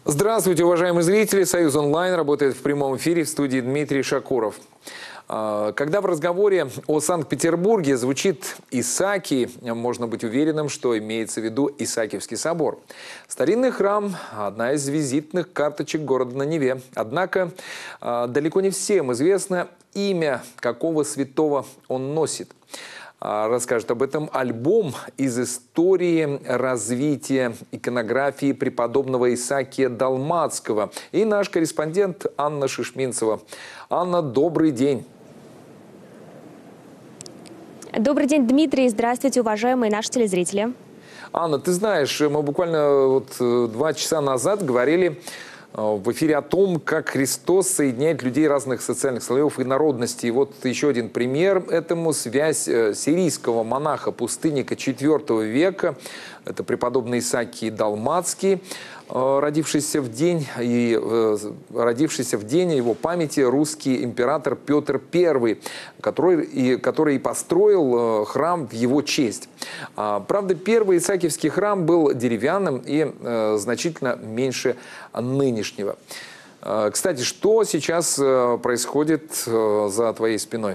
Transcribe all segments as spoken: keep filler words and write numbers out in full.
Здравствуйте, уважаемые зрители. Союз онлайн работает в прямом эфире, в студии Дмитрий Шакуров. Когда в разговоре о Санкт-Петербурге звучит Исаакий, можно быть уверенным, что имеется в виду Исаакиевский собор. Старинный храм – одна из визитных карточек города на Неве. Однако далеко не всем известно имя, какого святого он носит. Расскажет об этом альбом из истории развития иконографии преподобного Исаакия Далмацкого и наш корреспондент Анна Шишминцева. Анна, добрый день. Добрый день, Дмитрий. Здравствуйте, уважаемые наши телезрители. Анна, ты знаешь, мы буквально вот два часа назад говорили в эфире о том, как Христос соединяет людей разных социальных слоев и народностей. И вот еще один пример этому – связь сирийского монаха-пустынника четвёртого века. Это преподобный Исаакий Далмацкий, родившийся в день, и, родившийся в день его памяти русский император Петр Первый, который и, который и построил храм в его честь. Правда, первый Исаакиевский храм был деревянным и э, значительно меньше нынешнего. Кстати, что сейчас происходит за твоей спиной?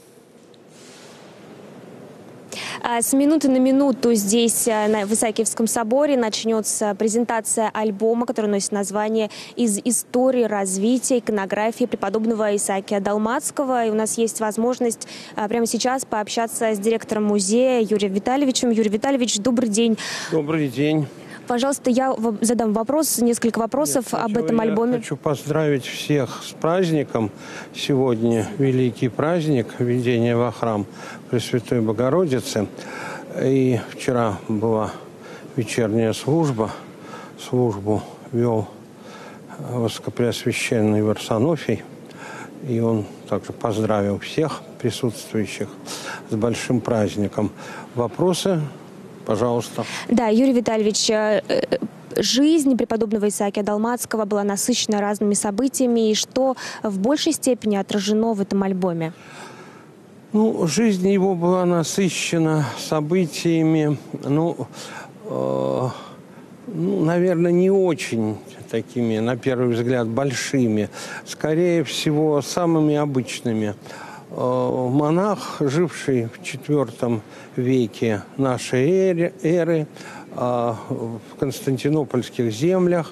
С минуты на минуту здесь, в Исаакиевском соборе, начнется презентация альбома, который носит название «Из истории развития иконографии преподобного Исаакия Далмацкого». И у нас есть возможность прямо сейчас пообщаться с директором музея Юрием Витальевичем. Юрий Витальевич, добрый день. Добрый день. Пожалуйста, я задам вопрос, несколько вопросов Нет, об хочу, этом альбоме. Я хочу поздравить всех с праздником. Сегодня великий праздник введения во храм Пресвятой Богородицы. И вчера была вечерняя служба. Службу вел высокопреосвященный Варсонофий. И он также поздравил всех присутствующих с большим праздником. Вопросы? Пожалуйста. Да, Юрий Витальевич, жизнь преподобного Исаакия Далмацкого была насыщена разными событиями, и что в большей степени отражено в этом альбоме? Ну, жизнь его была насыщена событиями, ну, э, ну, наверное, не очень такими, на первый взгляд, большими. Скорее всего, самыми обычными. Монах, живший в четвёртом веке нашей эры, эры в константинопольских землях,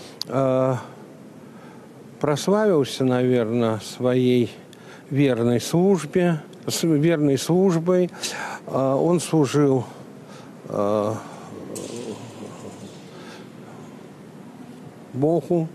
прославился, наверное, своей верной службе, верной службой. Он служил Богу,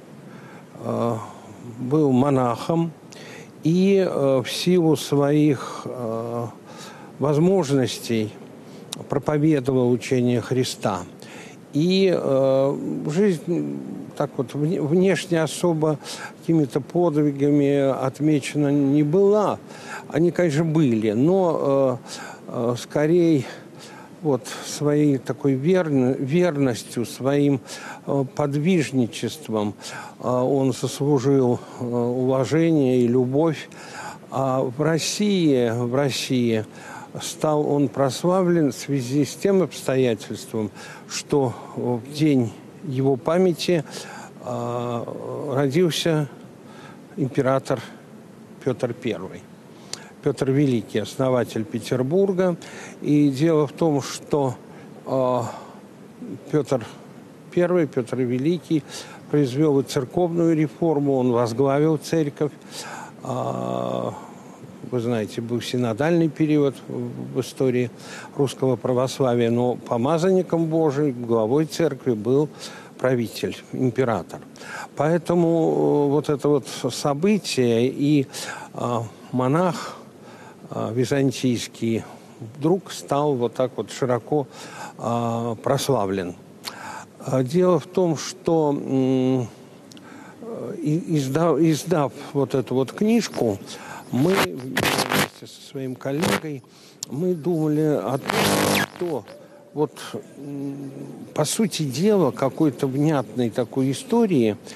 был монахом. И э, в силу своих э, возможностей проповедовал учение Христа. И э, жизнь так вот внешне особо какими-то подвигами отмечена не была. Они, конечно, были, но э, э, скорее вот своей такой верно, верностью, своим э, подвижничеством э, он заслужил э, уважение и любовь. А в России, в России стал он прославлен в связи с тем обстоятельством, что в день его памяти э, родился император Петр Первый. Петр Великий, основатель Петербурга. И дело в том, что э, Петр Первый, Петр Великий произвел и церковную реформу, он возглавил церковь. Э, вы знаете, был синодальный период в истории русского православия, но помазанником Божиим, главой церкви был правитель, император. Поэтому вот это вот событие и э, монах византийский вдруг стал вот так вот широко э, прославлен. Дело в том, что э, издав, издав вот эту вот книжку, мы вместе со своим коллегой мы думали о том, что вот э, по сути дела какой-то внятной такой истории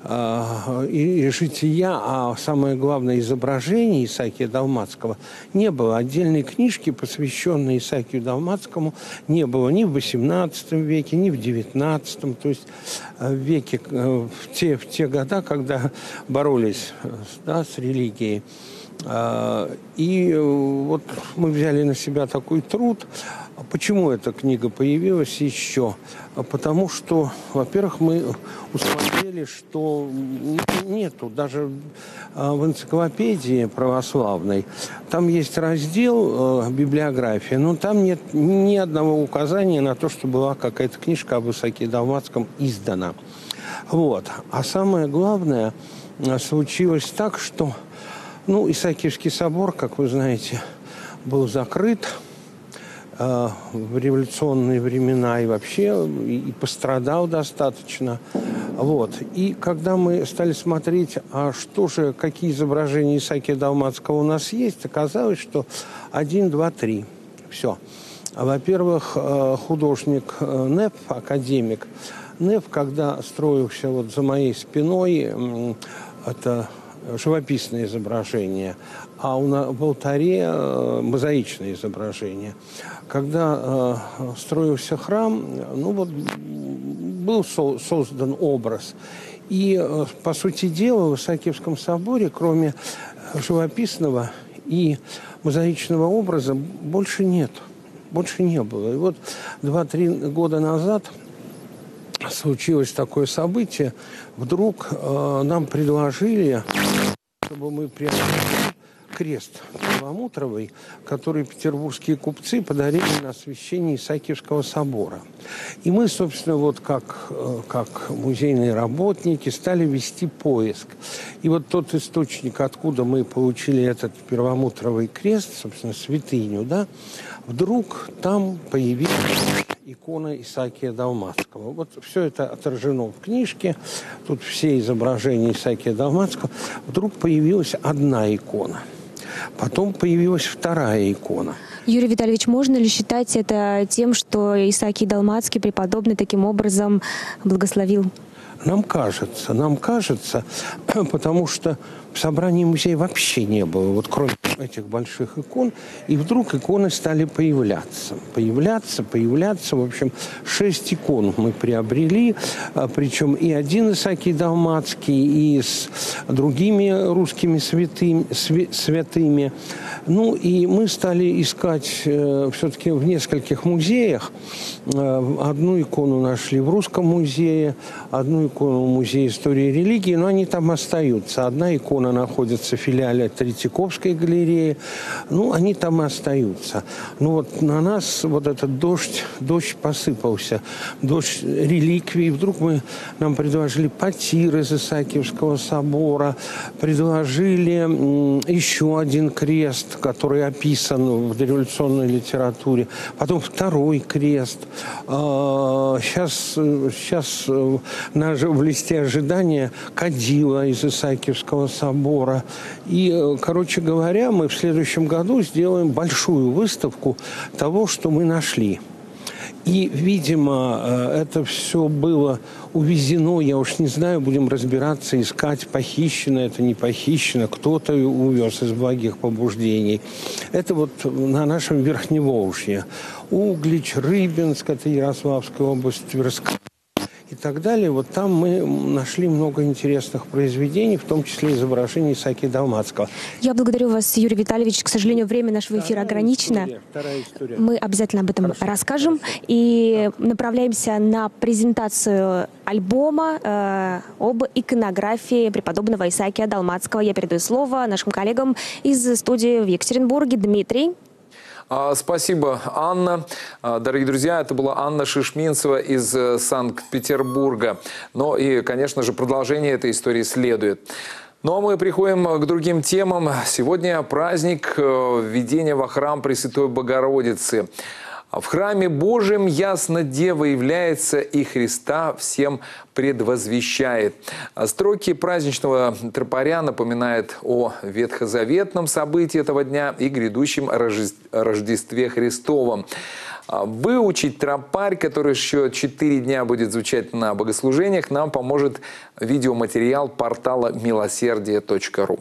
и жития, а самое главное, изображение Исаакия Далмацкого не было. Отдельной книжки, посвященной Исаакию Далмацкому, не было ни в восемнадцатом веке, ни в девятнадцатом. То есть в веке, в те, в те года, когда боролись, да, с религией. И вот мы взяли на себя такой труд. Почему эта книга появилась еще? Потому что, во-первых, мы усмотрели, что нету даже в энциклопедии православной. Там есть раздел «Библиография», но там нет ни одного указания на то, что была какая-то книжка об Исааке Далмацком издана. Вот. А самое главное, случилось так, что ну, Исаакиевский собор, как вы знаете, был закрыт э, в революционные времена и вообще и, и пострадал достаточно. Вот. И когда мы стали смотреть, а что же, какие изображения Исаакия Далмацкого у нас есть, оказалось, что один, два, три. Все. Во-первых, художник Нэп, академик Нэп, когда строился вот за моей спиной, это живописное изображение, а в алтаре мозаичное изображение. Когда э, строился храм, ну вот был со создан образ. И, э, по сути дела, в Исаакиевском соборе, кроме живописного и мозаичного образа, больше нет. Больше не было. И вот два-три года назад случилось такое событие. Вдруг э, нам предложили, чтобы мы приобрели крест перламутровый, который петербургские купцы подарили на освящение Исаакиевского собора. И мы, собственно, вот как, как музейные работники стали вести поиск. И вот тот источник, откуда мы получили этот перламутровый крест, собственно, святыню, да, вдруг там появилась икона Исаакия Далмацкого. Вот все это отражено в книжке. Тут все изображения Исаакия Далмацкого. Вдруг появилась одна икона. Потом появилась вторая икона. Юрий Витальевич, можно ли считать это тем, что Исаакий Далмацкий преподобный таким образом благословил? Нам кажется, нам кажется, потому что в собрании музея вообще не было, вот кроме этих больших икон, и вдруг иконы стали появляться, появляться, появляться. В общем, шесть икон мы приобрели, причем и один Исаакий Далмацкий, и с другими русскими святыми, святыми. Ну и мы стали искать э, все-таки в нескольких музеях. Э, одну икону нашли в Русском музее, одну икону в Музее истории и религии, но они там остаются. Одна икона находится в филиале Третьяковской галереи, ну, они там и остаются. Ну вот на нас вот этот дождь, дождь посыпался, дождь реликвий. Вдруг мы, нам предложили потир из Исаакиевского собора, предложили м, еще один крест, который описан в дореволюционной литературе, потом второй крест. Сейчас, сейчас в листе ожидания кадила из Исаакиевского собора. И, короче говоря, мы в следующем году сделаем большую выставку того, что мы нашли. И, видимо, это все было увезено, я уж не знаю, будем разбираться, искать, похищено это, не похищено, кто-то увез из благих побуждений. Это вот на нашем Верхневолжье. Углич, Рыбинск, это Ярославская область, Тверская и так далее. Вот там мы нашли много интересных произведений, в том числе изображений Исаакия Далмацкого. Я благодарю вас, Юрий Витальевич. К сожалению, время нашего эфира Вторая ограничено. История, вторая история. Мы обязательно об этом Хорошо, расскажем. хорошо. И да. Направляемся на презентацию альбома э, об иконографии преподобного Исаакия Далмацкого. Я передаю слово нашим коллегам из студии в Екатеринбурге. Дмитрий. Спасибо, Анна. Дорогие друзья, это была Анна Шишминцева из Санкт-Петербурга. Но и, конечно же, продолжение этой истории следует. Ну а мы приходим к другим темам. Сегодня праздник введения во храм Пресвятой Богородицы. В храме Божьем ясно Дева является и Христа всем предвозвещает. Строки праздничного тропаря напоминают о ветхозаветном событии этого дня и грядущем Рождестве Христовом. Выучить тропарь, который еще четыре дня будет звучать на богослужениях, нам поможет видеоматериал портала милосердие точка ру.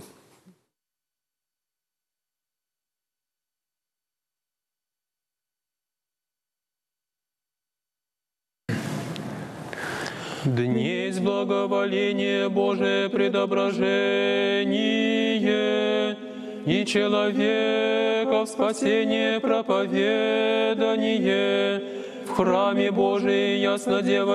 Днесь благоволение Божие предображение, и человеков спасение проповедание. В храме Божий ясно Дева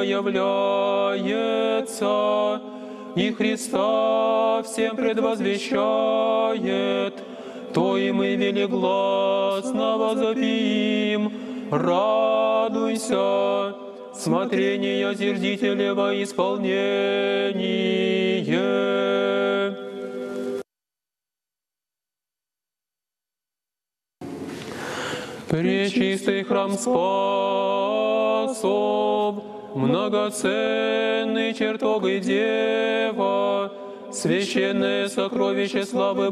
является, и Христа всем предвозвещает. То и мы велигласно возопим, радуйся, смотрение зердителева исполнение. Пречистый храм спасов, многоценный чертог и дева, священное сокровище славы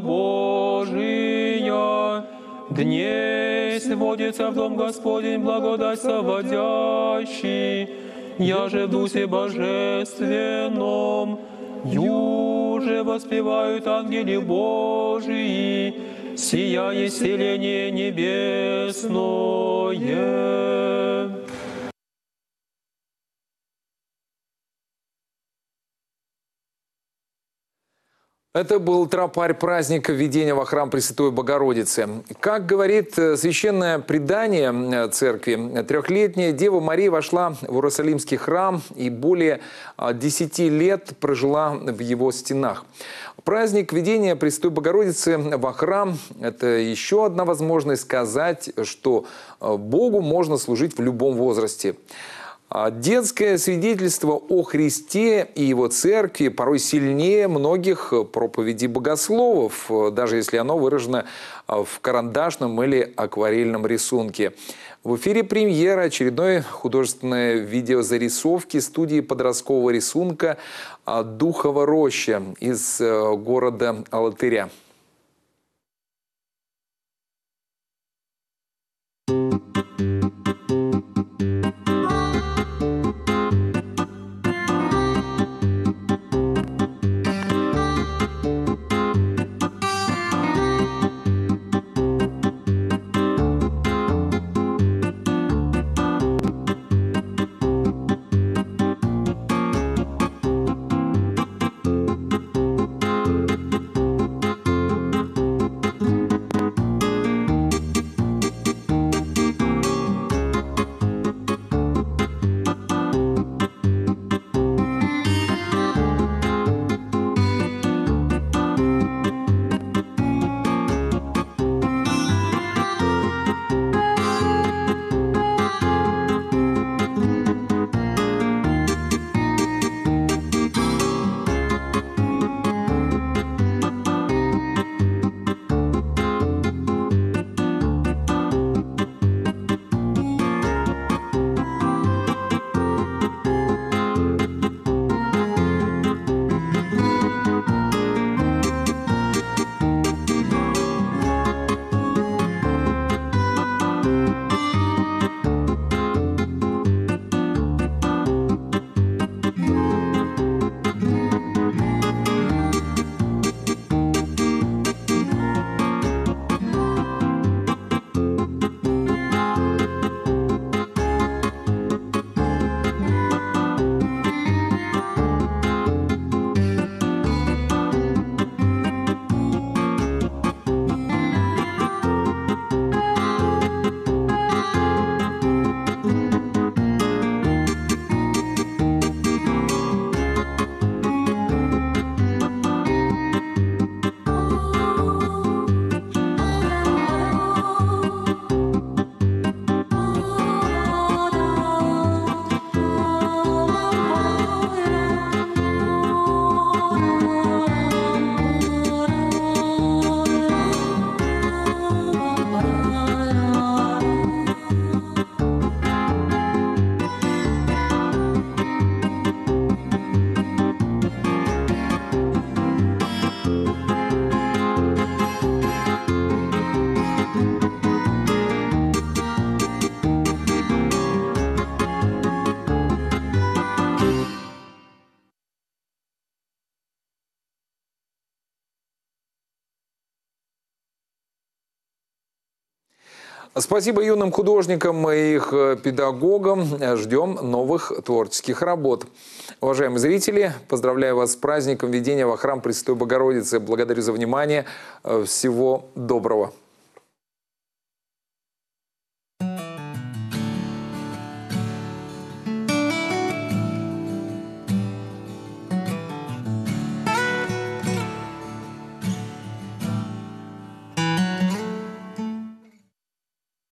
Божия, днесь водится в дом Господень благодать соводящий, я же в Дусе Божественном, юже воспевают ангели Божии, сия исцеление небесное. Это был тропарь праздника введения во храм Пресвятой Богородицы. Как говорит священное предание церкви, трехлетняя Дева Мария вошла в Иерусалимский храм и более десяти лет прожила в его стенах. Праздник введения Пресвятой Богородицы во храм – это еще одна возможность сказать, что Богу можно служить в любом возрасте. Детское свидетельство о Христе и его церкви порой сильнее многих проповедей богословов, даже если оно выражено в карандашном или акварельном рисунке. В эфире премьера очередной художественной видеозарисовки студии подросткового рисунка «Духова роща» из города Алатыря. Спасибо юным художникам и их педагогам. Ждем новых творческих работ. Уважаемые зрители, поздравляю вас с праздником введения во храм Пресвятой Богородицы. Благодарю за внимание. Всего доброго.